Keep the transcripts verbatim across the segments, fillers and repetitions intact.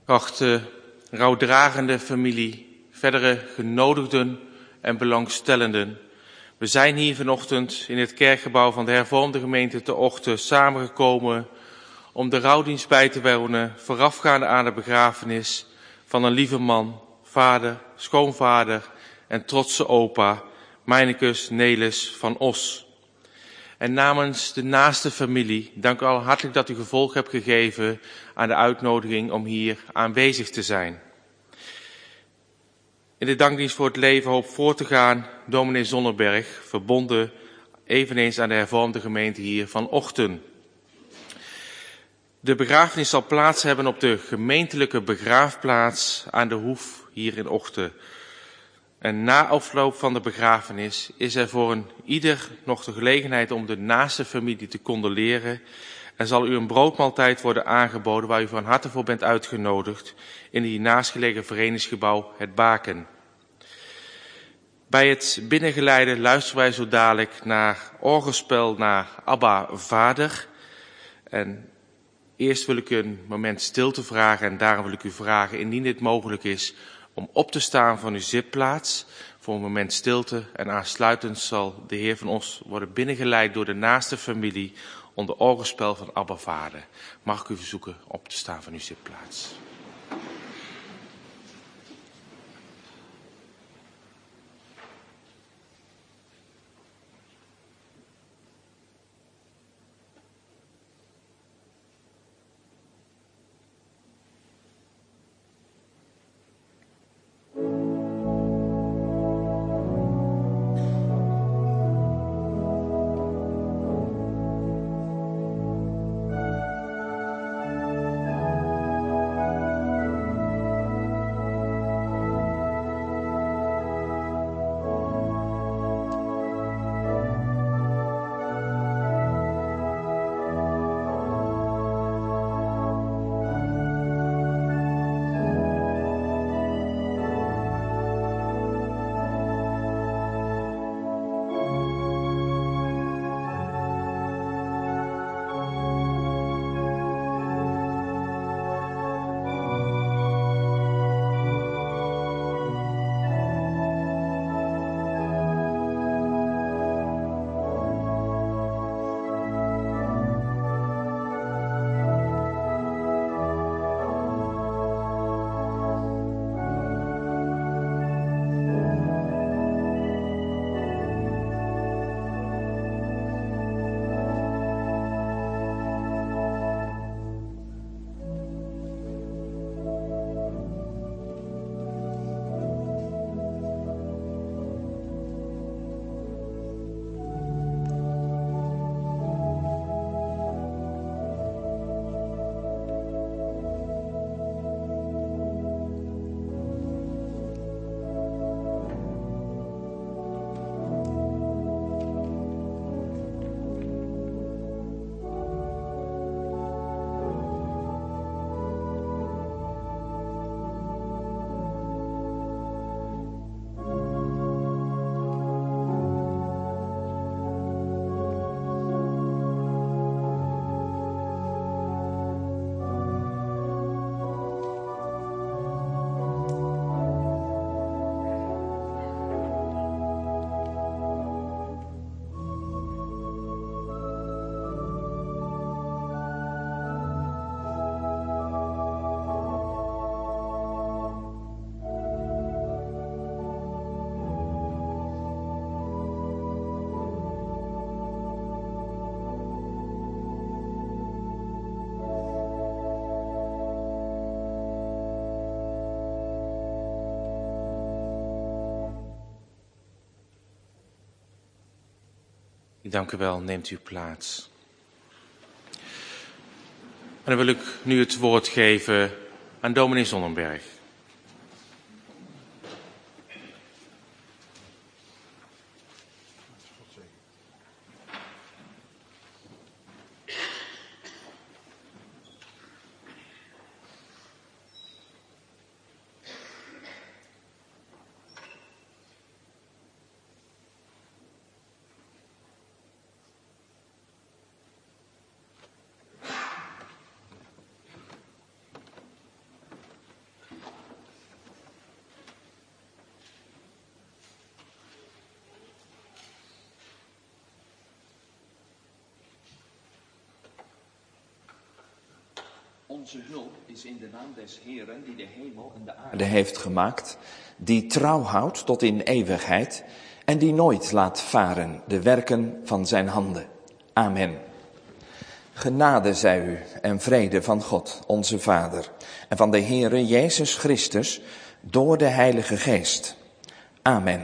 Geachte rouwdragende familie, verdere genodigden en belangstellenden. We zijn hier vanochtend in het kerkgebouw van de hervormde gemeente te Ochten samengekomen om de rouwdienst bij te wonen voorafgaande aan de begrafenis van een lieve man, vader, schoonvader en trotse opa, Meinecus Nelis van Os. En namens de naaste familie, dank u al hartelijk dat u gevolg hebt gegeven aan de uitnodiging om hier aanwezig te zijn. In de dankdienst voor het leven hoop voor te gaan dominee Zonneberg, verbonden eveneens aan de hervormde gemeente hier van Ochten. De begrafenis zal plaats hebben op de gemeentelijke begraafplaats aan de Hoef hier in Ochten. En na afloop van de begrafenis is er voor een ieder nog de gelegenheid om de naaste familie te condoleren en zal u een broodmaaltijd worden aangeboden waar u van harte voor bent uitgenodigd in het hiernaast gelegen verenigingsgebouw Het Baken. Bij het binnengeleide luisteren wij zo dadelijk naar orgelspel naar Abba Vader. En eerst wil ik u een moment stilte vragen en daarom wil ik u vragen, indien dit mogelijk is, om op te staan van uw zitplaats voor een moment stilte. En aansluitend zal de Heer van ons worden binnengeleid door de naaste familie onder orgelspel van Abba Vader. Mag ik u verzoeken op te staan van uw zitplaats. Dank u wel, neemt u plaats. En dan wil ik nu het woord geven aan dominee Zonneberg. Onze hulp is in de naam des Heeren die de hemel en de aarde heeft gemaakt, die trouw houdt tot in eeuwigheid en die nooit laat varen de werken van zijn handen. Amen. Genade zij u en vrede van God, onze Vader, en van de Heere Jezus Christus door de Heilige Geest. Amen.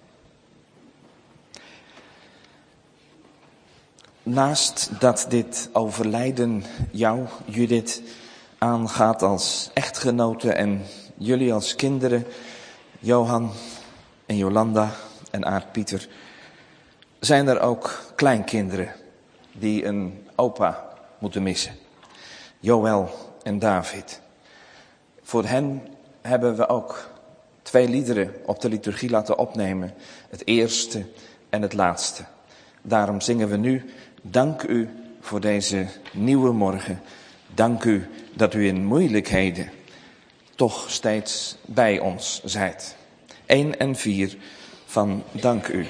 Naast dat dit overlijden jou, Judith, aangaat als echtgenote en jullie als kinderen, Johan en Jolanda en Aart Pieter, zijn er ook kleinkinderen die een opa moeten missen. Joël en David. Voor hen hebben we ook twee liederen op de liturgie laten opnemen. Het eerste en het laatste. Daarom zingen we nu: dank u voor deze nieuwe morgen. Dank u dat u in moeilijkheden toch steeds bij ons zijt. één en vier van Dank u.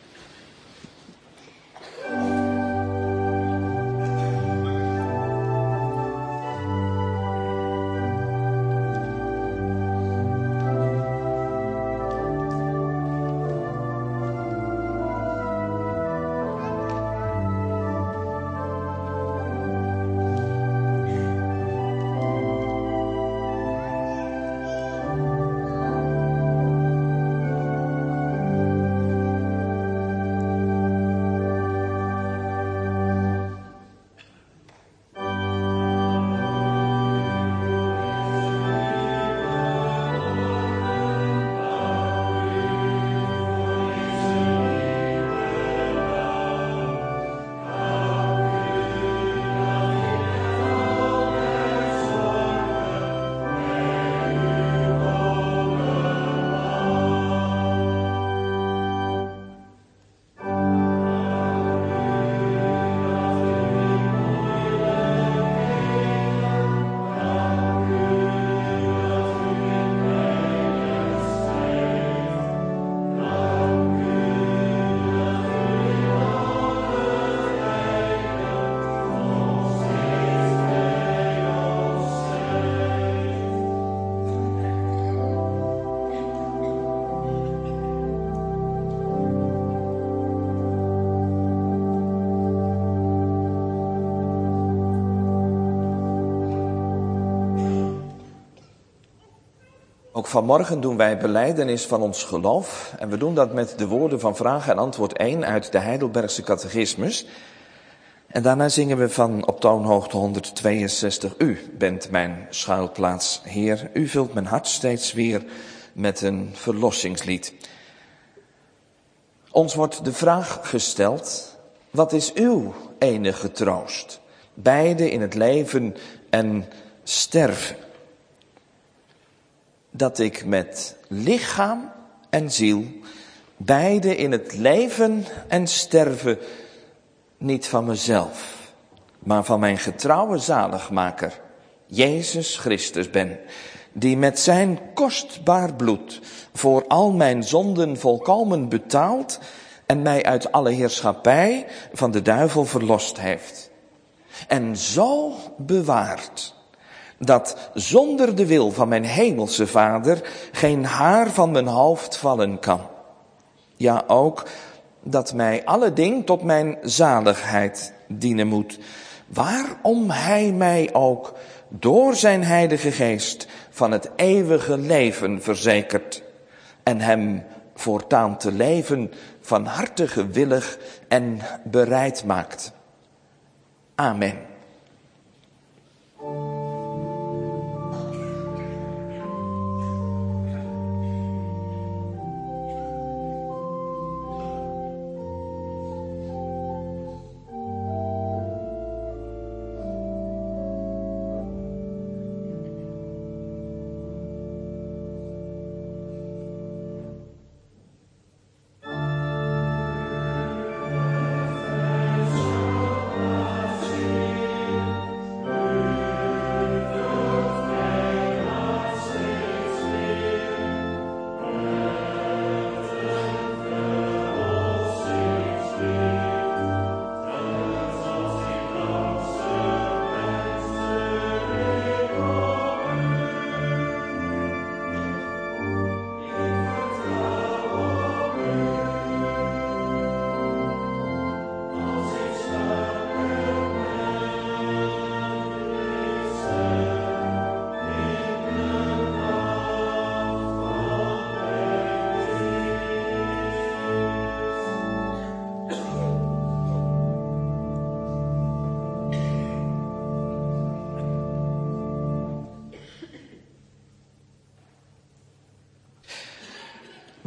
Ook vanmorgen doen wij belijdenis van ons geloof. En we doen dat met de woorden van vraag en antwoord één uit de Heidelbergse catechismus. En daarna zingen we van op toonhoogte honderdtweeënzestig. U bent mijn schuilplaats, Heer. U vult mijn hart steeds weer met een verlossingslied. Ons wordt de vraag gesteld: wat is uw enige troost? Beide in het leven en sterven. Dat ik met lichaam en ziel, beide in het leven en sterven, niet van mezelf, maar van mijn getrouwe zaligmaker, Jezus Christus ben, die met zijn kostbaar bloed voor al mijn zonden volkomen betaald en mij uit alle heerschappij van de duivel verlost heeft. En zo bewaard, dat zonder de wil van mijn hemelse Vader geen haar van mijn hoofd vallen kan. Ja, ook dat mij alle ding tot mijn zaligheid dienen moet. Waarom hij mij ook door zijn Heilige Geest van het eeuwige leven verzekert en hem voortaan te leven van harte gewillig en bereid maakt. Amen. Amen.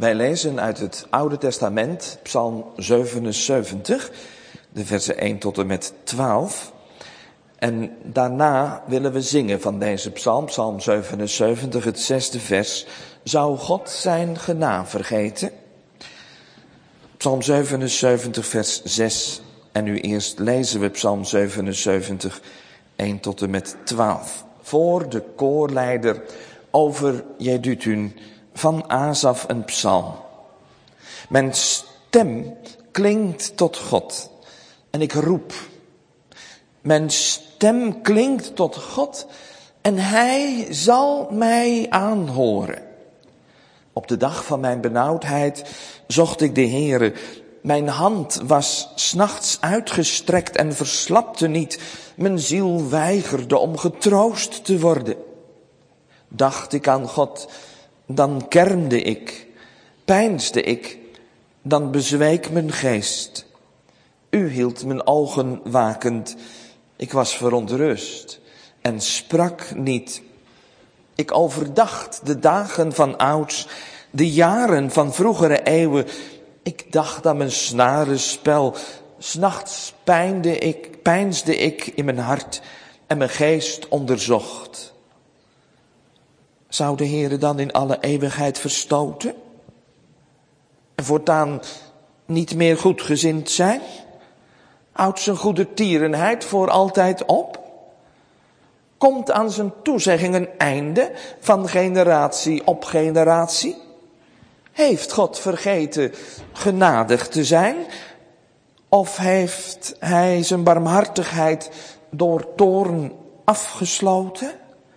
Wij lezen uit het Oude Testament, Psalm zevenenzeventig, de versen één tot en met twaalf. En daarna willen we zingen van deze psalm, Psalm zevenenzeventig, het zesde vers. Zou God zijn gena vergeten? Psalm zevenenzeventig, vers zes. En nu eerst lezen we Psalm zevenenzeventig, één tot en met twaalf. Voor de koorleider over Jedutun van Asaf een psalm. Mijn stem klinkt tot God en ik roep. Mijn stem klinkt tot God en hij zal mij aanhoren. Op de dag van mijn benauwdheid zocht ik de Heere. Mijn hand was 's nachts uitgestrekt en verslapte niet. Mijn ziel weigerde om getroost te worden. Dacht ik aan God, dan kermde ik. Peinsde ik, dan bezweek mijn geest. U hield mijn ogen wakend. Ik was verontrust en sprak niet. Ik overdacht de dagen van ouds, de jaren van vroegere eeuwen. Ik dacht aan mijn snarenspel. 's Nachts pijnde ik, peinsde ik in mijn hart en mijn geest onderzocht. Zou de Heere dan in alle eeuwigheid verstoten? En voortaan niet meer goedgezind zijn? Houdt zijn goede tierenheid voor altijd op? Komt aan zijn toezegging een einde van generatie op generatie? Heeft God vergeten genadig te zijn? Of heeft hij zijn barmhartigheid door toorn afgesloten?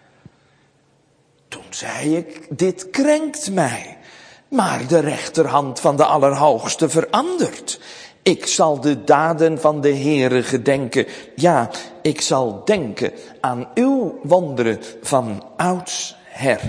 Toen zei ik, dit krenkt mij. Maar de rechterhand van de Allerhoogste verandert. Ik zal de daden van de Heere gedenken. Ja, ik zal denken aan uw wonderen van oudsher.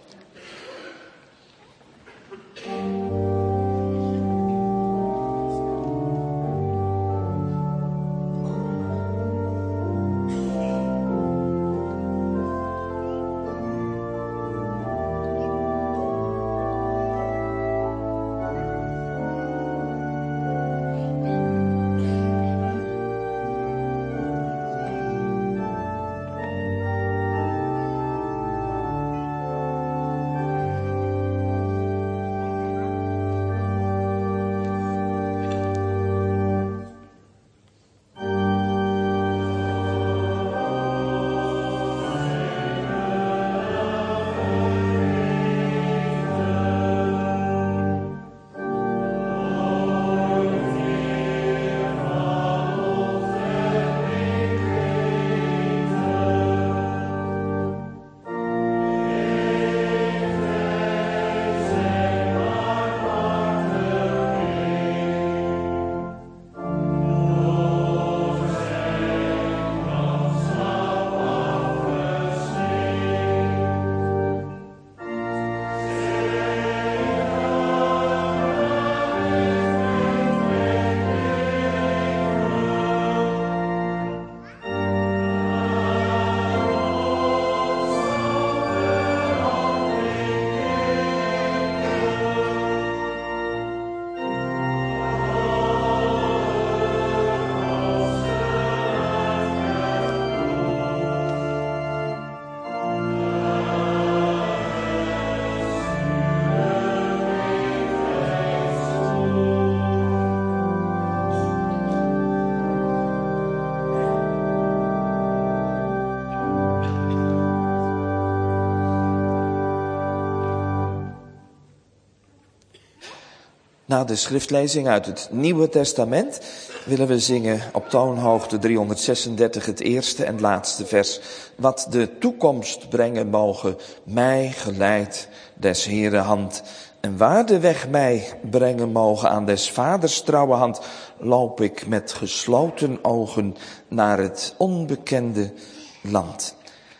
Na de schriftlezing uit het Nieuwe Testament willen we zingen op toonhoogte driehonderdzesendertig het eerste en laatste vers. Wat de toekomst brengen mogen, mij geleid des Heere hand. En waar de weg mij brengen mogen aan des vaders trouwe hand, loop ik met gesloten ogen naar het onbekende land.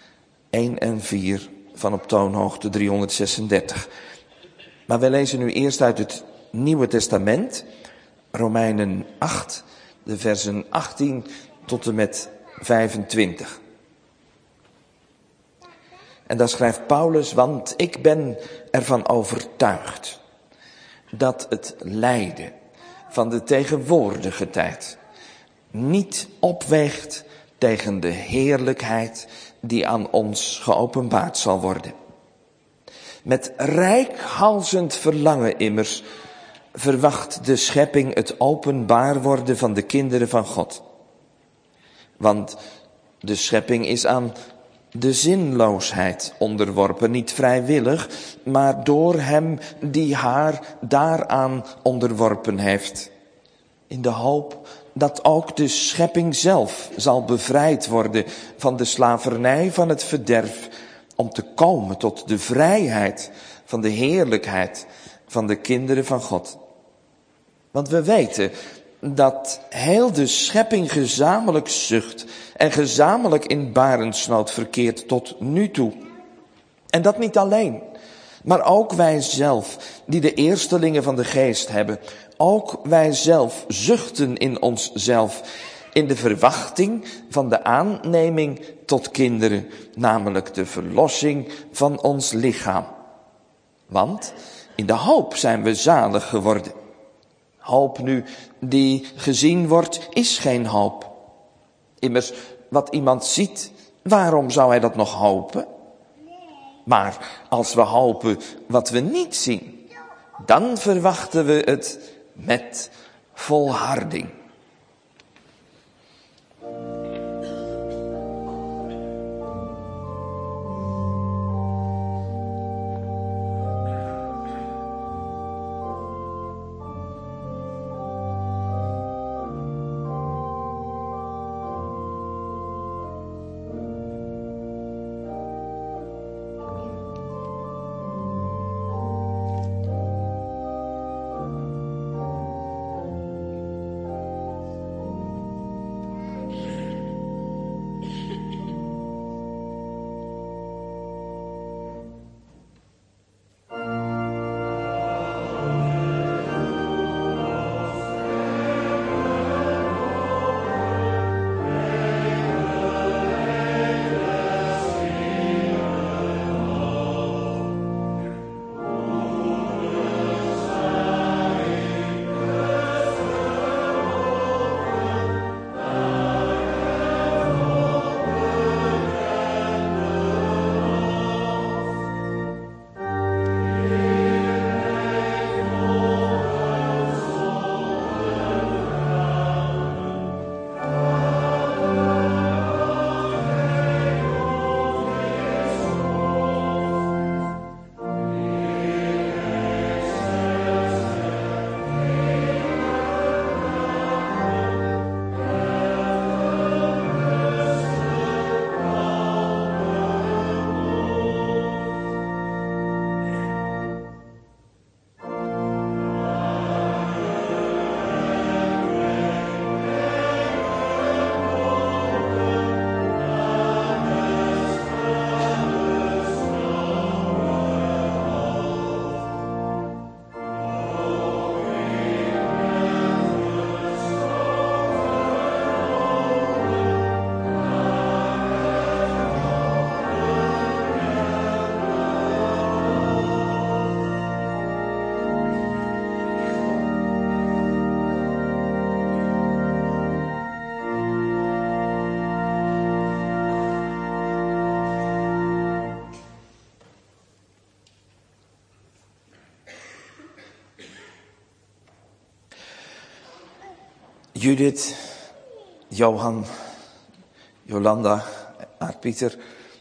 één en vier van op toonhoogte driehonderdzesendertig. Maar wij lezen nu eerst uit het Nieuwe Testament, Romeinen acht, de versen achttien tot en met vijfentwintig. En daar schrijft Paulus, want ik ben ervan overtuigd dat het lijden van de tegenwoordige tijd niet opweegt tegen de heerlijkheid die aan ons geopenbaard zal worden. Met reikhalzend verlangen immers verwacht de schepping het openbaar worden van de kinderen van God. Want de schepping is aan de zinloosheid onderworpen, niet vrijwillig, maar door hem die haar daaraan onderworpen heeft. In de hoop dat ook de schepping zelf zal bevrijd worden van de slavernij van het verderf, om te komen tot de vrijheid van de heerlijkheid van de kinderen van God. Want we weten dat heel de schepping gezamenlijk zucht en gezamenlijk in barensnood verkeert tot nu toe. En dat niet alleen, maar ook wij zelf, die de eerstelingen van de geest hebben, ook wij zelf zuchten in onszelf, in de verwachting van de aanneming tot kinderen, namelijk de verlossing van ons lichaam. Want in de hoop zijn we zalig geworden. Hoop nu die gezien wordt, is geen hoop. Immers, wat iemand ziet, waarom zou hij dat nog hopen? Maar als we hopen wat we niet zien, dan verwachten we het met volharding. Judith, Johan, Jolanda, Aart-Pieter,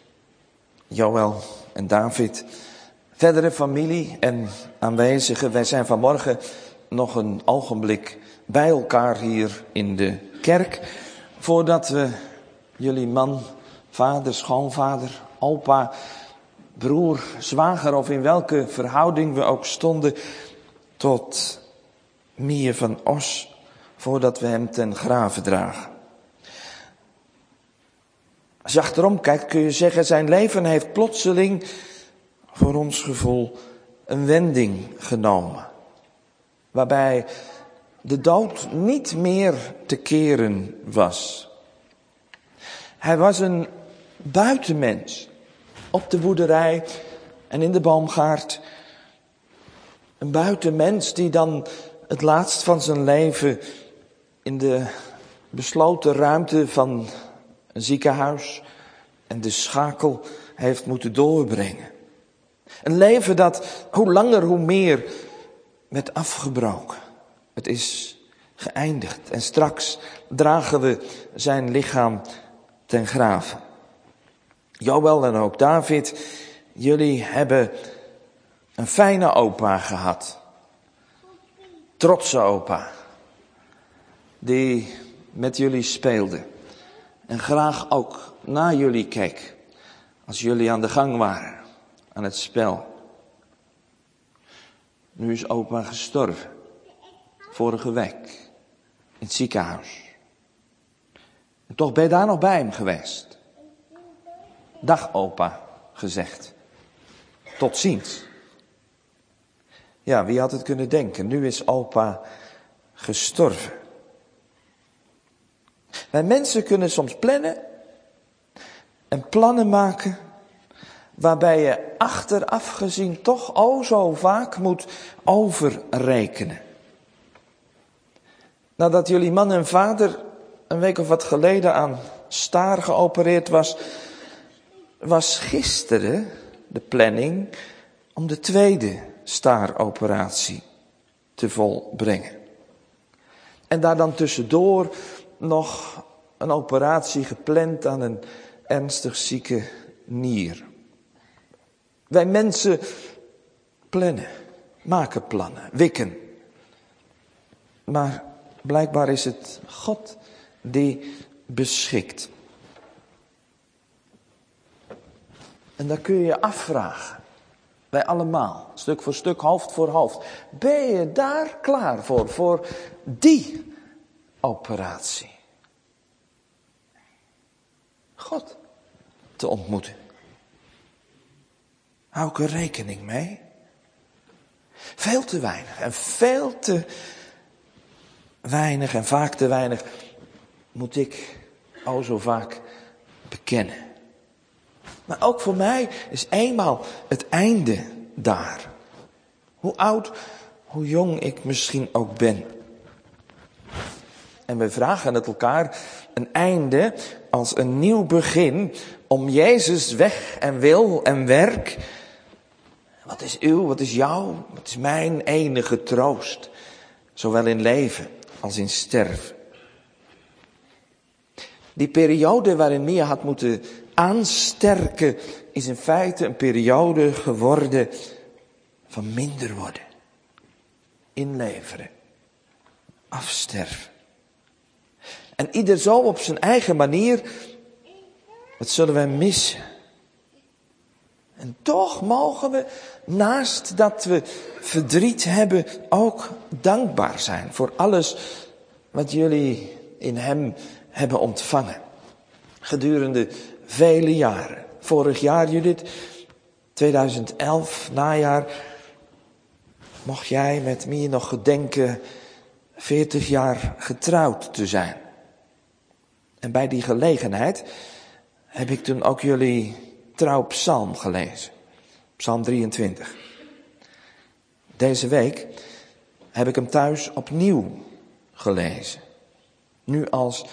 Joël en David, verdere familie en aanwezigen. Wij zijn vanmorgen nog een ogenblik bij elkaar hier in de kerk, voordat we jullie man, vader, schoonvader, opa, broer, zwager of in welke verhouding we ook stonden, tot Mie van Os, voordat we hem ten grave dragen. Als je achterom kijkt kun je zeggen, zijn leven heeft plotseling, voor ons gevoel, een wending genomen. Waarbij de dood niet meer te keren was. Hij was een buitenmens op de boerderij en in de boomgaard. Een buitenmens die dan het laatst van zijn leven in de besloten ruimte van een ziekenhuis en de schakel heeft moeten doorbrengen. Een leven dat hoe langer hoe meer werd afgebroken. Het is geëindigd en straks dragen we zijn lichaam ten grave. Joël en ook David, jullie hebben een fijne opa gehad. Trotse opa. Die met jullie speelde. En graag ook naar jullie keek. Als jullie aan de gang waren. Aan het spel. Nu is opa gestorven. Vorige week. In het ziekenhuis. En toch ben je daar nog bij hem geweest. Dag opa, gezegd. Tot ziens. Ja, wie had het kunnen denken? Nu is opa gestorven. Wij mensen kunnen soms plannen en plannen maken waarbij je achteraf gezien toch o zo vaak moet overrekenen. Nadat jullie man en vader een week of wat geleden aan staar geopereerd was, was gisteren de planning om de tweede staaroperatie te volbrengen. En daar dan tussendoor nog een operatie gepland aan een ernstig zieke nier. Wij mensen plannen, maken plannen, wikken. Maar blijkbaar is het God die beschikt. En dan kun je je afvragen. Wij allemaal, stuk voor stuk, hoofd voor hoofd. Ben je daar klaar voor, voor die operatie? God te ontmoeten. Hou ik er rekening mee? Veel te weinig en veel te weinig en vaak te weinig moet ik o zo vaak bekennen. Maar ook voor mij is eenmaal het einde daar. Hoe oud, hoe jong ik misschien ook ben. En we vragen het elkaar een einde als een nieuw begin om Jezus weg en wil en werk. Wat is uw, wat is jouw, wat is mijn enige troost. Zowel in leven als in sterven. Die periode waarin Mia had moeten aansterken is in feite een periode geworden van minder worden. Inleveren. Afsterven. En ieder zo op zijn eigen manier, wat zullen wij missen. En toch mogen we, naast dat we verdriet hebben, ook dankbaar zijn voor alles wat jullie in hem hebben ontvangen. Gedurende vele jaren. Vorig jaar, Judith, tweeduizend elf, najaar, mocht jij met mij nog gedenken veertig jaar getrouwd te zijn. En bij die gelegenheid heb ik toen ook jullie trouwpsalm gelezen. Psalm drieëntwintig. Deze week heb ik hem thuis opnieuw gelezen. Nu als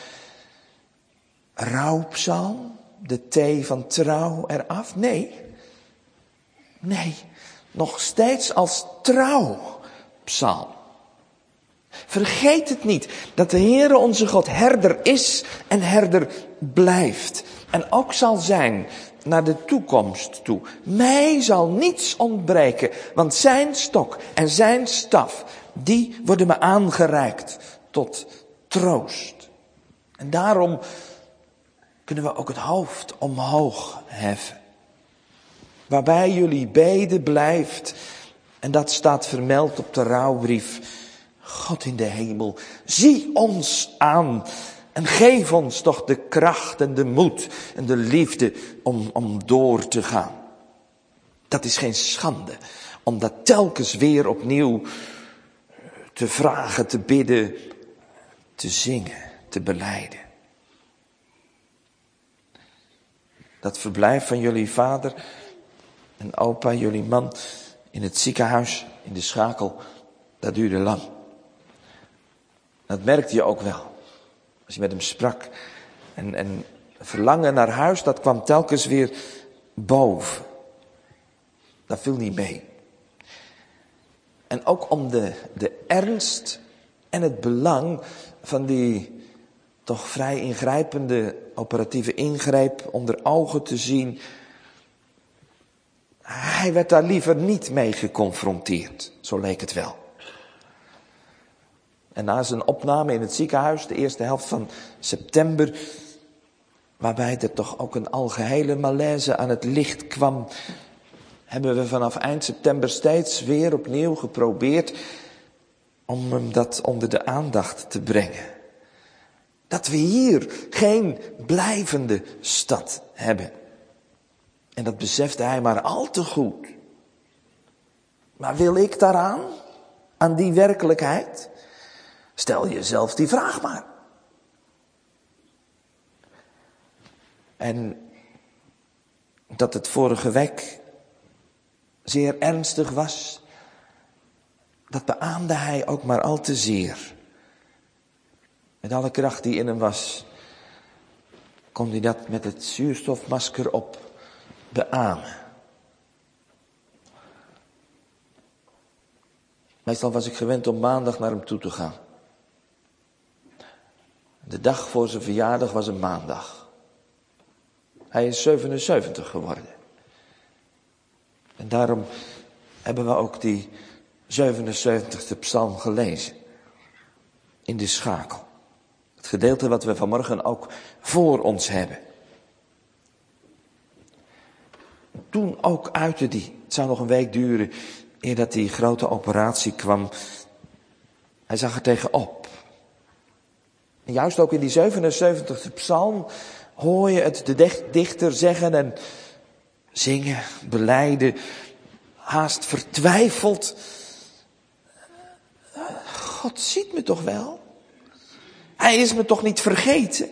rouwpsalm, de T van trouw eraf. Nee, nee, nog steeds als trouwpsalm. Vergeet het niet dat de Heere onze God herder is en herder blijft. En ook zal zijn naar de toekomst toe. Mij zal niets ontbreken, want zijn stok en zijn staf, die worden me aangereikt tot troost. En daarom kunnen we ook het hoofd omhoog heffen. Waarbij jullie beden blijft, en dat staat vermeld op de rouwbrief. God in de hemel, zie ons aan en geef ons toch de kracht en de moed en de liefde om, om door te gaan. Dat is geen schande, om dat telkens weer opnieuw te vragen, te bidden, te zingen, te belijden. Dat verblijf van jullie vader en opa, jullie man in het ziekenhuis in de schakel, dat duurde lang. Dat merkte je ook wel. Als je met hem sprak. En, en verlangen naar huis, dat kwam telkens weer boven. Dat viel niet mee. En ook om de, de ernst en het belang van die toch vrij ingrijpende operatieve ingreep onder ogen te zien. Hij werd daar liever niet mee geconfronteerd. Zo leek het wel. En na zijn opname in het ziekenhuis, de eerste helft van september, waarbij er toch ook een algehele malaise aan het licht kwam, hebben we vanaf eind september steeds weer opnieuw geprobeerd om hem dat onder de aandacht te brengen. Dat we hier geen blijvende stad hebben. En dat besefte hij maar al te goed. Maar wil ik daaraan? Aan die werkelijkheid? Stel jezelf die vraag maar. En dat het vorige week zeer ernstig was, dat beaamde hij ook maar al te zeer. Met alle kracht die in hem was, kon hij dat met het zuurstofmasker op beamen. Meestal was ik gewend om maandag naar hem toe te gaan. De dag voor zijn verjaardag was een maandag. Hij is zevenenzeventig geworden. En daarom hebben we ook die zevenenzeventigste psalm gelezen. In de schakel. Het gedeelte wat we vanmorgen ook voor ons hebben. Toen ook uitte die, het zou nog een week duren, eer dat die grote operatie kwam. Hij zag er tegenop. En juist ook in die zevenenzeventigste psalm hoor je het de dichter zeggen en zingen, belijden, haast vertwijfeld. God ziet me toch wel? Hij is me toch niet vergeten?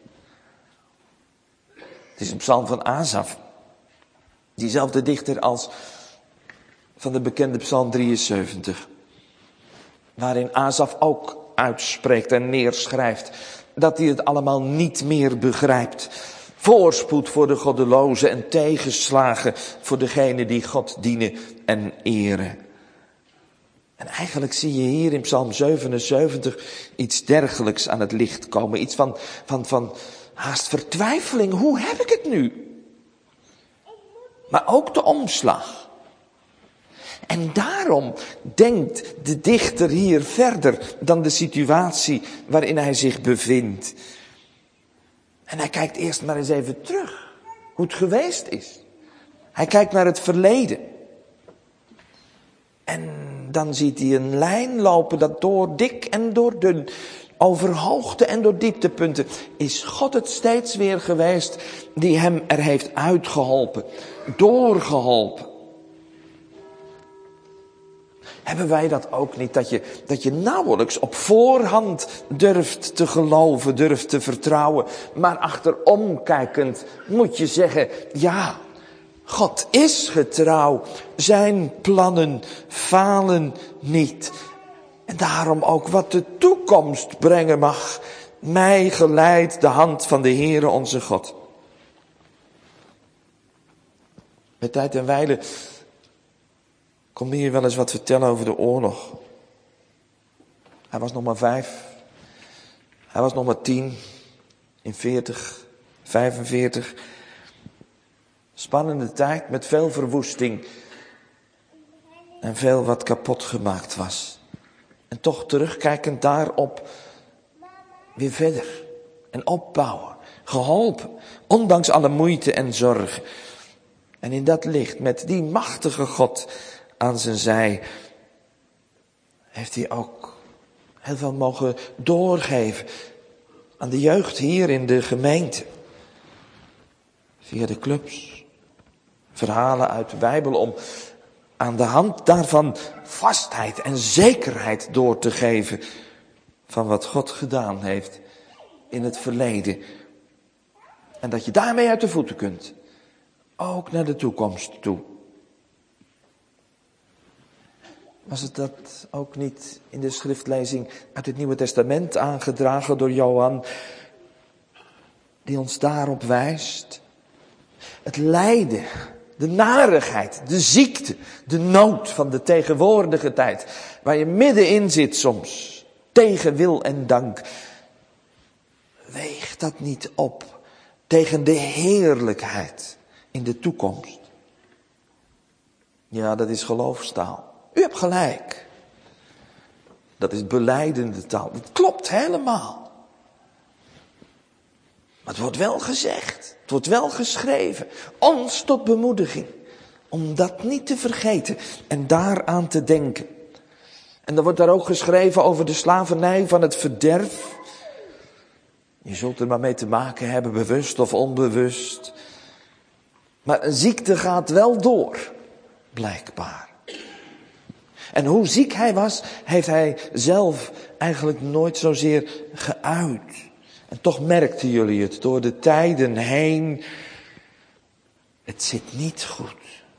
Het is een psalm van Asaf. Diezelfde dichter als van de bekende psalm drieënzeventig. Waarin Asaf ook uitspreekt en neerschrijft dat hij het allemaal niet meer begrijpt. Voorspoed voor de goddelozen en tegenslagen voor degenen die God dienen en eren. En eigenlijk zie je hier in psalm zevenenzeventig iets dergelijks aan het licht komen. Iets van, van, van haast vertwijfeling. Hoe heb ik het nu? Maar ook de omslag. En daarom denkt de dichter hier verder dan de situatie waarin hij zich bevindt. En hij kijkt eerst maar eens even terug. Hoe het geweest is. Hij kijkt naar het verleden. En dan ziet hij een lijn lopen dat door dik en door dun, over hoogte en door dieptepunten, is God het steeds weer geweest die hem er heeft uitgeholpen, doorgeholpen. Hebben wij dat ook niet, dat je, dat je nauwelijks op voorhand durft te geloven, durft te vertrouwen, maar achterom kijkend moet je zeggen, ja, God is getrouw, zijn plannen falen niet. En daarom ook wat de toekomst brengen mag, mij geleidt de hand van de Heere onze God. Met tijd en wijle kom hier wel eens wat vertellen over de oorlog. Hij was nog maar vijf. Hij was nog maar tien. In veertig, vijfenveertig. Spannende tijd met veel verwoesting. En veel wat kapot gemaakt was. En toch terugkijkend daarop weer verder. En opbouwen. Geholpen. Ondanks alle moeite en zorg. En in dat licht met die machtige God aan zijn zij heeft hij ook heel veel mogen doorgeven aan de jeugd hier in de gemeente. Via de clubs, verhalen uit de Bijbel om aan de hand daarvan vastheid en zekerheid door te geven van wat God gedaan heeft in het verleden. En dat je daarmee uit de voeten kunt, ook naar de toekomst toe. Was het dat ook niet in de schriftlezing uit het Nieuwe Testament aangedragen door Johan, die ons daarop wijst? Het lijden, de narigheid, de ziekte, de nood van de tegenwoordige tijd, waar je middenin zit soms, tegen wil en dank. Weeg dat niet op tegen de heerlijkheid in de toekomst. Ja, dat is geloofstaal. U hebt gelijk. Dat is belijdende taal. Het klopt helemaal. Maar het wordt wel gezegd. Het wordt wel geschreven. Ons tot bemoediging. Om dat niet te vergeten. En daaraan te denken. En dan wordt daar ook geschreven over de slavernij van het verderf. Je zult er maar mee te maken hebben, bewust of onbewust. Maar een ziekte gaat wel door. Blijkbaar. En hoe ziek hij was, heeft hij zelf eigenlijk nooit zozeer geuit. En toch merkten jullie het door de tijden heen. Het zit niet goed.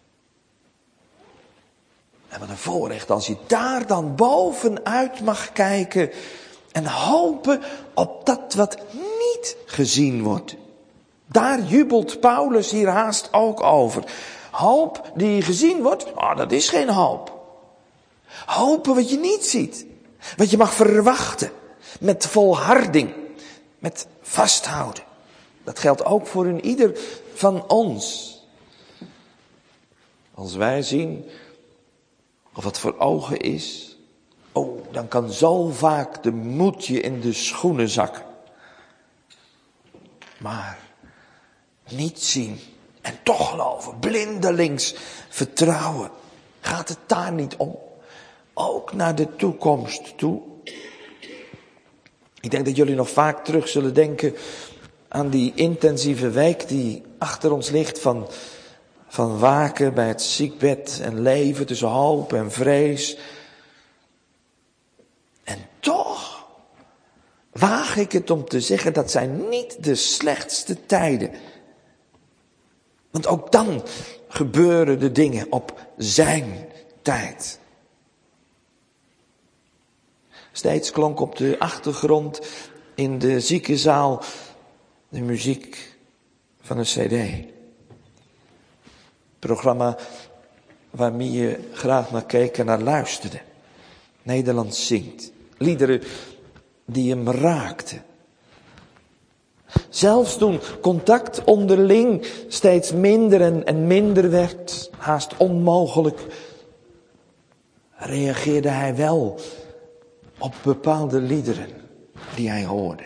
En wat een voorrecht als je daar dan bovenuit mag kijken. En hopen op dat wat niet gezien wordt. Daar jubelt Paulus hier haast ook over. Hoop die gezien wordt, oh, dat is geen hoop. Hopen wat je niet ziet. Wat je mag verwachten. Met volharding. Met vasthouden. Dat geldt ook voor een ieder van ons. Als wij zien of wat voor ogen is. Oh, dan kan zo vaak de moed je in de schoenen zakken. Maar niet zien en toch geloven. Blindelings vertrouwen. Gaat het daar niet om? Ook naar de toekomst toe. Ik denk dat jullie nog vaak terug zullen denken aan die intensieve week die achter ons ligt van, van waken bij het ziekbed en leven tussen hoop en vrees. En toch waag ik het om te zeggen, dat zijn niet de slechtste tijden. Want ook dan gebeuren de dingen op zijn tijd. Steeds klonk op de achtergrond in de ziekenzaal de muziek van een cd. Programma waarmee je graag naar keek en naar luisterde. Nederland zingt. Liederen die hem raakten. Zelfs toen contact onderling steeds minder en, en minder werd, haast onmogelijk, reageerde hij wel op bepaalde liederen die hij hoorde.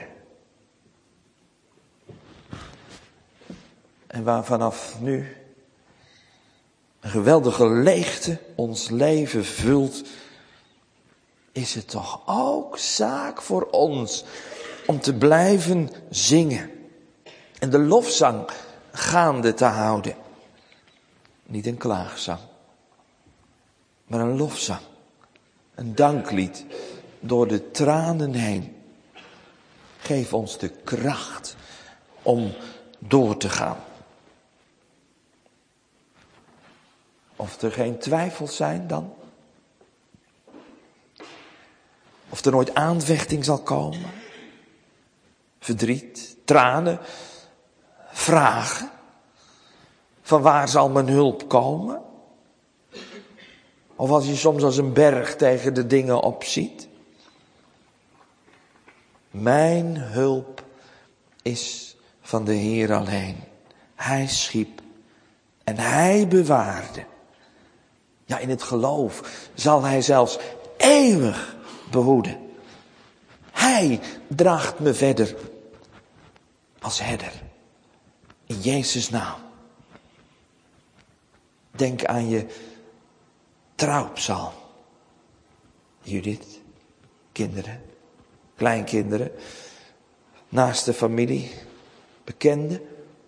En waar vanaf nu een geweldige leegte ons leven vult, is het toch ook zaak voor ons om te blijven zingen. En de lofzang gaande te houden. Niet een klaagzang, maar een lofzang. Een danklied door de tranen heen. Geef ons de kracht om door te gaan. Of er geen twijfels zijn dan? Of er nooit aanvechting zal komen? Verdriet, tranen, vragen. Van waar zal mijn hulp komen? Of als je soms als een berg tegen de dingen opziet. Mijn hulp is van de Heer alleen. Hij schiep en hij bewaarde. Ja, in het geloof zal hij zelfs eeuwig behoeden. Hij draagt me verder als herder. In Jezus' naam. Denk aan je trouwpsalm. Judith, kinderen, kleinkinderen, naaste familie, bekenden.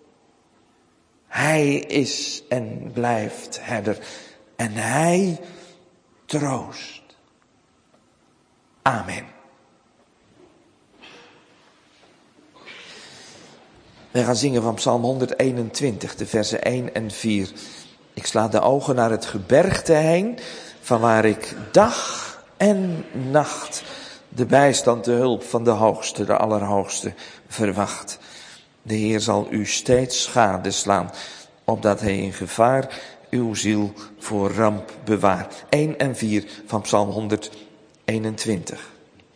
Hij is en blijft herder. En hij troost. Amen. Wij gaan zingen van Psalm honderdeenentwintig, de versen één en vier. Ik sla de ogen naar het gebergte heen. vanwaar ik dag en nacht de bijstand, de hulp van de Hoogste, de Allerhoogste, verwacht. De Heer zal u steeds gadeslaan, opdat hij in gevaar uw ziel voor ramp bewaart. één en vier van Psalm honderdeenentwintig.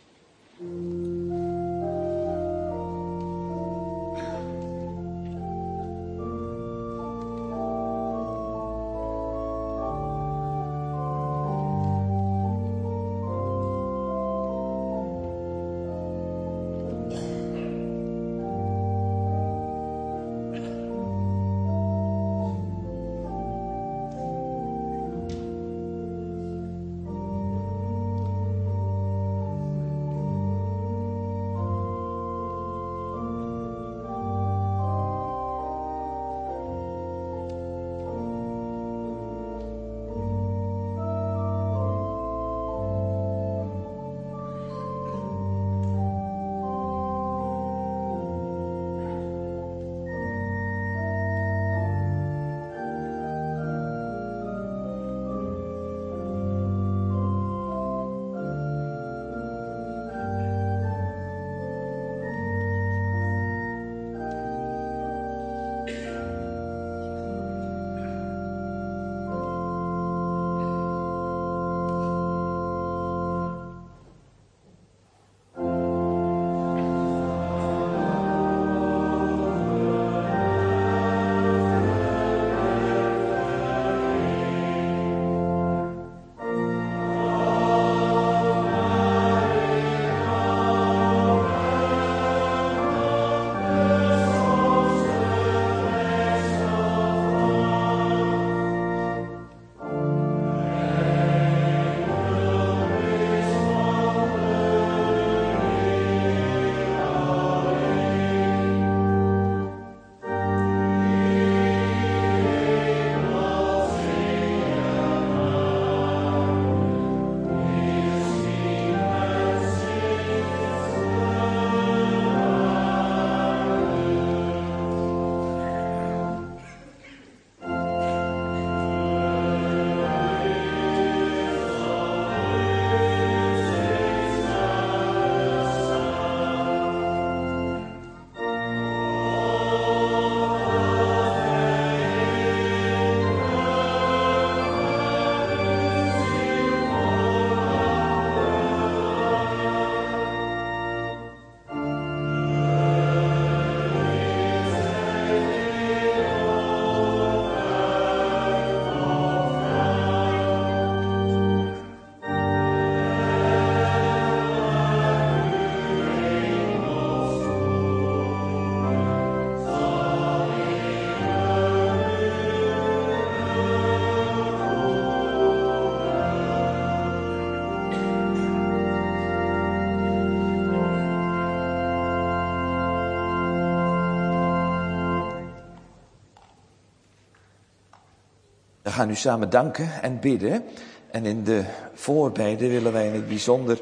We gaan u samen danken en bidden. En in de voorbeden willen wij in het bijzonder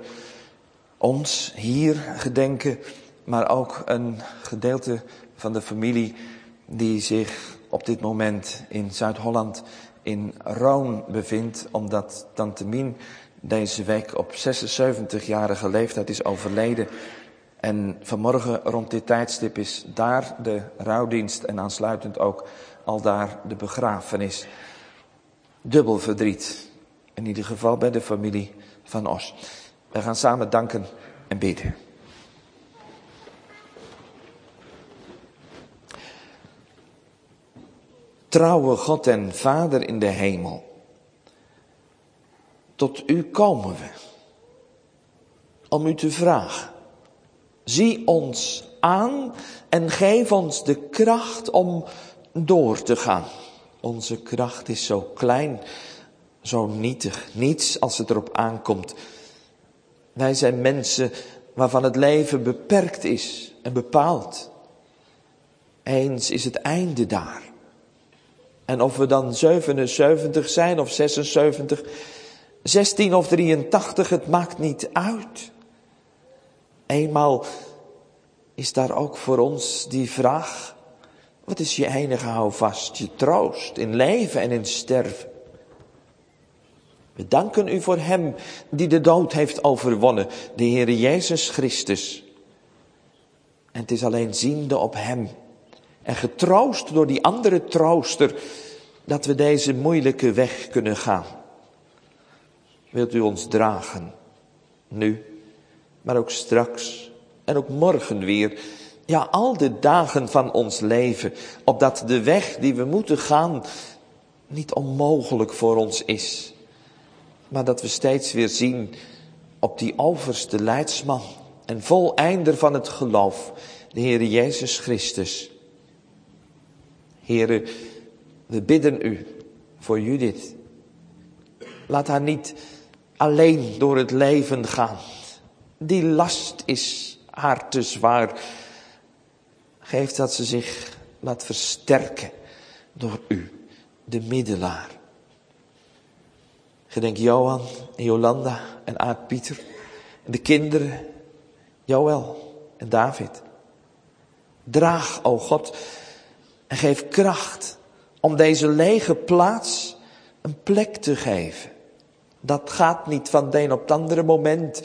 ons hier gedenken, maar ook een gedeelte van de familie die zich op dit moment in Zuid-Holland in Roon bevindt, omdat tante Mien deze week op zesenzeventigjarige leeftijd is overleden. En vanmorgen rond dit tijdstip is daar de rouwdienst en aansluitend ook al daar de begrafenis. Dubbel verdriet, in ieder geval bij de familie van Os. We gaan samen danken en bidden. Trouwe God en Vader in de hemel, tot u komen we, om u te vragen. Zie ons aan en geef ons de kracht om door te gaan. Onze kracht is zo klein, zo nietig, niets als het erop aankomt. Wij zijn mensen waarvan het leven beperkt is en bepaald. Eens is het einde daar. En of we dan zevenenzeventig zijn of zesenzeventig, zestien of drieëntachtig, het maakt niet uit. Eenmaal is daar ook voor ons die vraag: wat is je enige houvast, je troost in leven en in sterven? We danken u voor hem die de dood heeft overwonnen, de Heere Jezus Christus. En het is alleen ziende op hem en getroost door die andere trooster dat we deze moeilijke weg kunnen gaan. Wilt u ons dragen, nu, maar ook straks en ook morgen weer. Ja, al de dagen van ons leven, opdat de weg die we moeten gaan niet onmogelijk voor ons is. Maar dat we steeds weer zien op die overste leidsman en voleinder van het geloof, de Heere Jezus Christus. Heere, we bidden u voor Judith. Laat haar niet alleen door het leven gaan. Die last is haar te zwaar. Geef dat ze zich laat versterken door u, de middelaar. Gedenk Johan en Jolanda en Aart Pieter en de kinderen, Joël en David. Draag, o God, en geef kracht om deze lege plaats een plek te geven. Dat gaat niet van de een op het andere moment.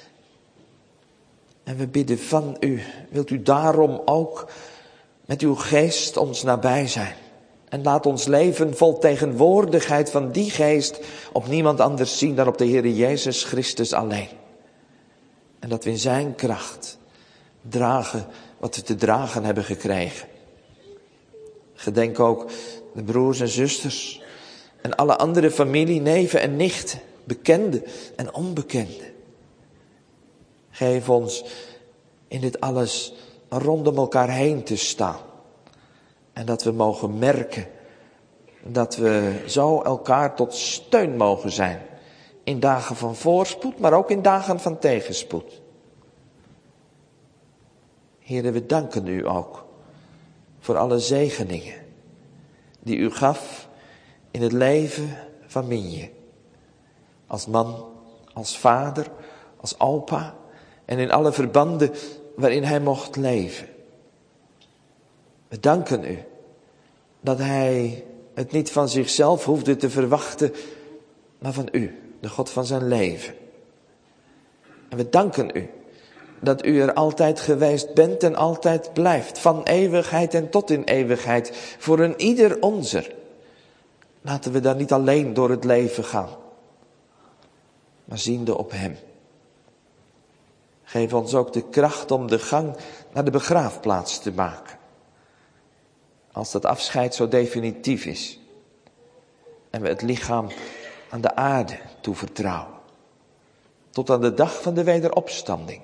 En we bidden van u, wilt u daarom ook met uw geest ons nabij zijn. En laat ons leven vol tegenwoordigheid van die geest op niemand anders zien dan op de Heere Jezus Christus alleen. En dat we in zijn kracht dragen wat we te dragen hebben gekregen. Gedenk ook de broers en zusters en alle andere familie, neven en nichten, bekenden en onbekenden. Geef ons in dit alles rondom elkaar heen te staan. En dat we mogen merken dat we zo elkaar tot steun mogen zijn. In dagen van voorspoed, maar ook in dagen van tegenspoed. Heere, we danken u ook voor alle zegeningen die u gaf in het leven van Minje. Als man, als vader, als opa en in alle verbanden waarin hij mocht leven. We danken u dat hij het niet van zichzelf hoefde te verwachten, maar van u, de God van zijn leven. En we danken u dat u er altijd geweest bent en altijd blijft, van eeuwigheid en tot in eeuwigheid, voor een ieder onzer. Laten we daar niet alleen door het leven gaan, maar ziende op hem. Geef ons ook de kracht om de gang naar de begraafplaats te maken. Als dat afscheid zo definitief is. En we het lichaam aan de aarde toevertrouwen. Tot aan de dag van de wederopstanding.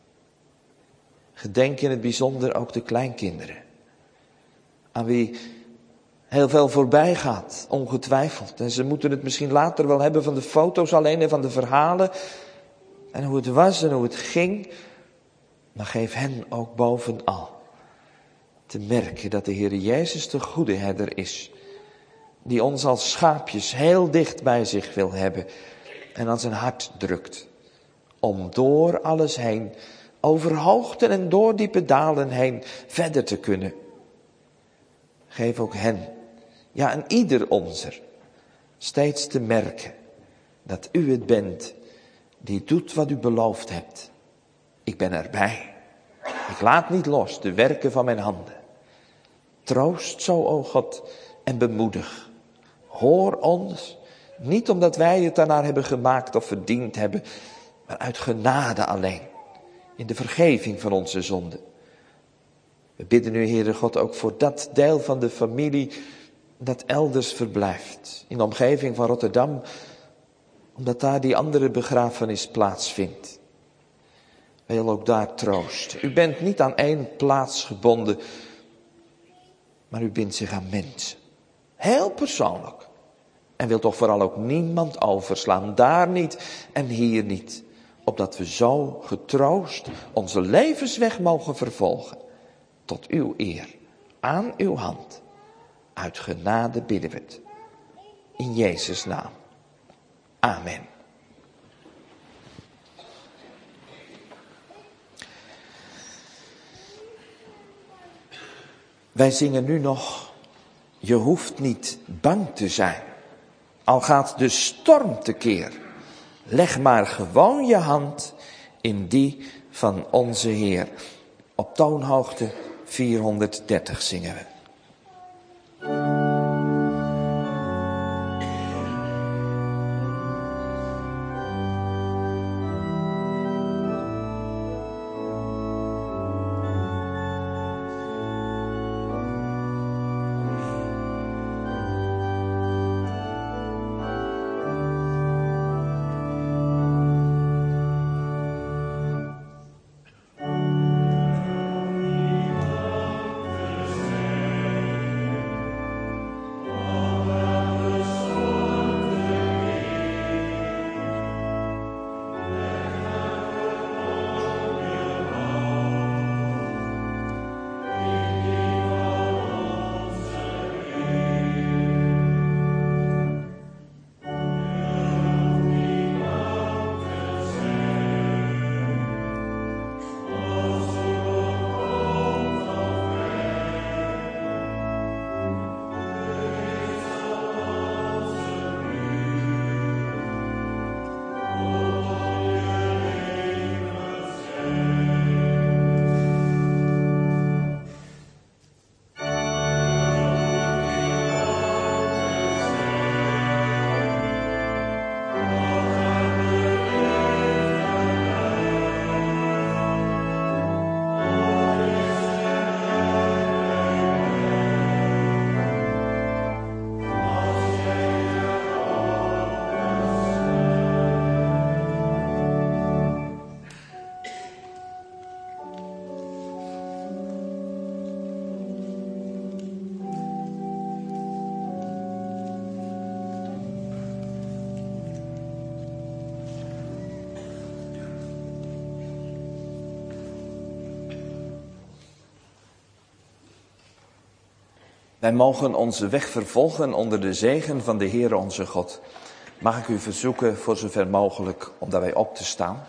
Gedenk in het bijzonder ook de kleinkinderen. Aan wie heel veel voorbij gaat, ongetwijfeld. En ze moeten het misschien later wel hebben van de foto's alleen en van de verhalen. En hoe het was en hoe het ging. Maar geef hen ook bovenal te merken dat de Heer Jezus de goede herder is. Die ons als schaapjes heel dicht bij zich wil hebben. En aan zijn hart drukt. Om door alles heen, over hoogten en door diepe dalen heen, verder te kunnen. Geef ook hen, ja en ieder onzer, steeds te merken dat u het bent die doet wat u beloofd hebt. Ik ben erbij. Ik laat niet los de werken van mijn handen. Troost zo, o God, en bemoedig. Hoor ons, niet omdat wij het daarnaar hebben gemaakt of verdiend hebben, maar uit genade alleen, in de vergeving van onze zonden. We bidden u, Heere God, ook voor dat deel van de familie dat elders verblijft, in de omgeving van Rotterdam, omdat daar die andere begrafenis plaatsvindt. Wil ook daar troost. U bent niet aan één plaats gebonden, maar u bindt zich aan mensen. Heel persoonlijk. En wil toch vooral ook niemand overslaan. Daar niet en hier niet. Opdat we zo getroost onze levensweg mogen vervolgen. Tot uw eer. Aan uw hand. Uit genade bidden we het. In Jezus' naam. Amen. Wij zingen nu nog, je hoeft niet bang te zijn al gaat de storm tekeer, leg maar gewoon je hand in die van onze Heer. Op toonhoogte vierhonderddertig zingen we. Wij mogen onze weg vervolgen onder de zegen van de Heere onze God. Mag ik u verzoeken voor zover mogelijk om daarbij op te staan?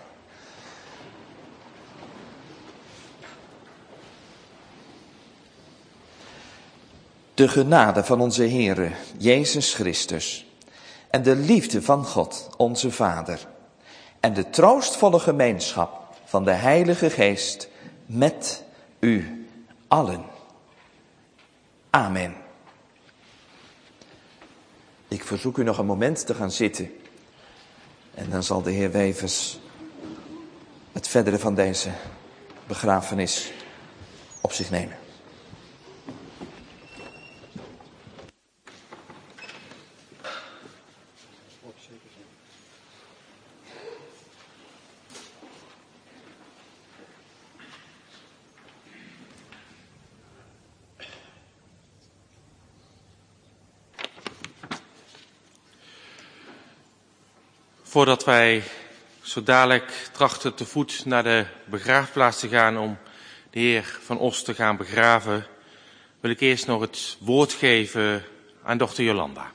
De genade van onze Heere Jezus Christus en de liefde van God onze Vader en de troostvolle gemeenschap van de Heilige Geest met u allen. Amen. Ik verzoek u nog een moment te gaan zitten. En dan zal de heer Wevers het verdere van deze begrafenis op zich nemen. Voordat wij zo dadelijk trachten te voet naar de begraafplaats te gaan om de heer Van Os te gaan begraven, wil ik eerst nog het woord geven aan dochter Jolanda.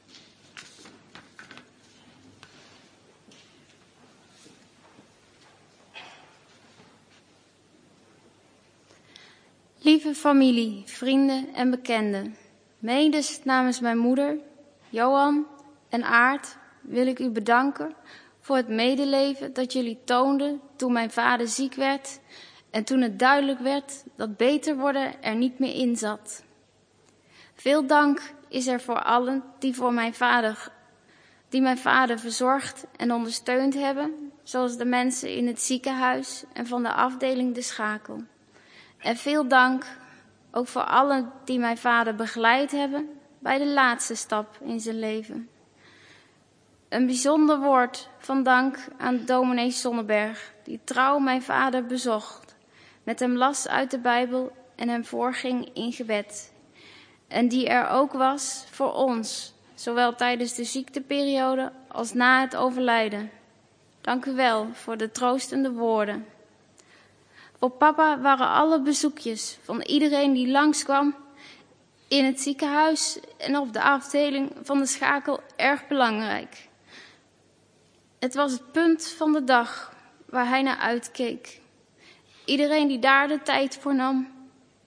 Lieve familie, vrienden en bekenden, medes namens mijn moeder, Johan en Aart, wil ik u bedanken voor het medeleven dat jullie toonden toen mijn vader ziek werd en toen het duidelijk werd dat beter worden er niet meer in zat. Veel dank is er voor allen die, voor mijn vader, die mijn vader verzorgd en ondersteund hebben, zoals de mensen in het ziekenhuis en van de afdeling De Schakel. En veel dank ook voor allen die mijn vader begeleid hebben bij de laatste stap in zijn leven. Een bijzonder woord van dank aan dominee Sonneberg, die trouw mijn vader bezocht, met hem las uit de Bijbel en hem voorging in gebed. En die er ook was voor ons, zowel tijdens de ziekteperiode als na het overlijden. Dank u wel voor de troostende woorden. Voor papa waren alle bezoekjes van iedereen die langskwam in het ziekenhuis en op de afdeling van De Schakel erg belangrijk. Het was het punt van de dag waar hij naar uitkeek. Iedereen die daar de tijd voor nam,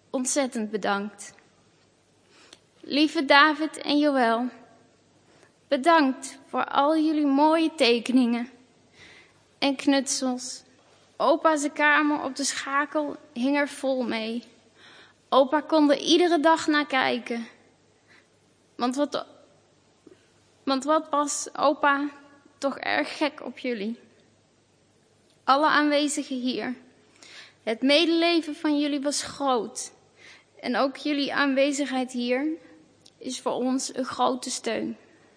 ontzettend bedankt. Lieve David en Joël, Bedankt voor al jullie mooie tekeningen en knutsels. Opa's kamer op de schakel hing er vol mee. Opa kon er iedere dag naar kijken. Want wat, want wat was opa toch erg gek op jullie. Alle aanwezigen hier. Het medeleven van jullie was groot. En ook jullie aanwezigheid hier is voor ons een grote steun.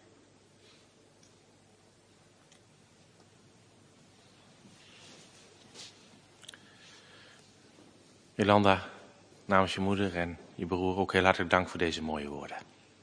Jolanda, namens je moeder en je broer ook heel hartelijk dank voor deze mooie woorden.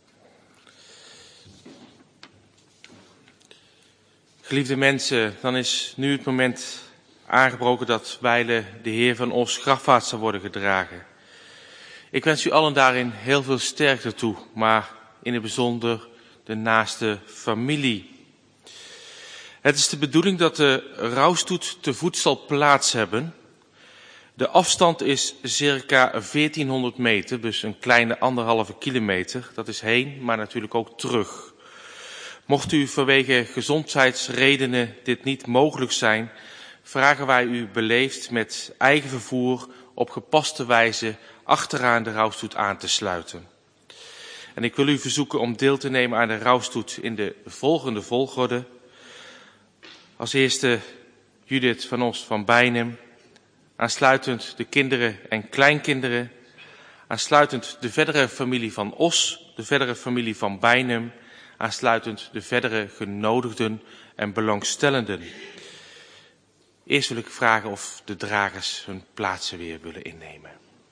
Geliefde mensen, dan is nu het moment aangebroken dat wijlen de Heer van Os grafwaarts zal worden gedragen. Ik wens u allen daarin heel veel sterkte toe, maar in het bijzonder de naaste familie. Het is de bedoeling dat de rouwstoet te voet zal plaats hebben. De afstand is circa veertienhonderd meter, dus een kleine anderhalve kilometer. Dat is heen, maar natuurlijk ook terug. Mocht u vanwege gezondheidsredenen dit niet mogelijk zijn, vragen wij u beleefd met eigen vervoer op gepaste wijze achteraan de rouwstoet aan te sluiten. En ik wil u verzoeken om deel te nemen aan de rouwstoet in de volgende volgorde. Als eerste Judith van Os van Beinum, aansluitend de kinderen en kleinkinderen, aansluitend de verdere familie van Os, de verdere familie van Beinum, aansluitend de verdere genodigden en belangstellenden. Eerst wil ik vragen of de dragers hun plaatsen weer willen innemen.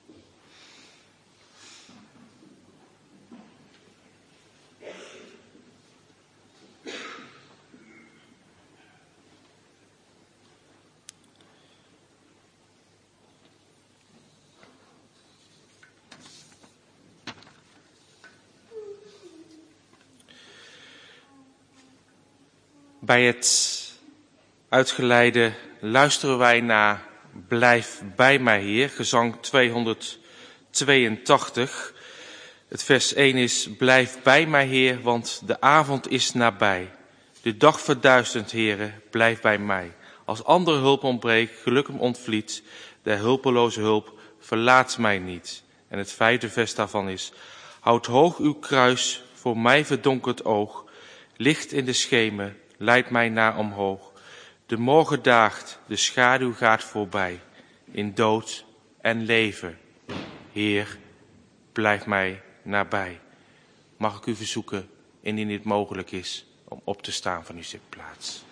Bij het uitgeleide luisteren wij naar Blijf bij mij, Heer, gezang tweehonderdtweeëntachtig. Het vers één is: Blijf bij mij, Heer, want de avond is nabij. De dag verduistert, Heere, blijf bij mij. Als andere hulp ontbreekt, geluk hem ontvliet, de hulpeloze hulp verlaat mij niet. En het vijfde vers daarvan is: Houd hoog uw kruis, voor mij verdonkerd oog, licht in de schemer, leidt mij naar omhoog. De morgen daagt, de schaduw gaat voorbij, in dood en leven. Heer, blijf mij nabij. Mag ik u verzoeken, indien dit mogelijk is, om op te staan van uw zitplaats.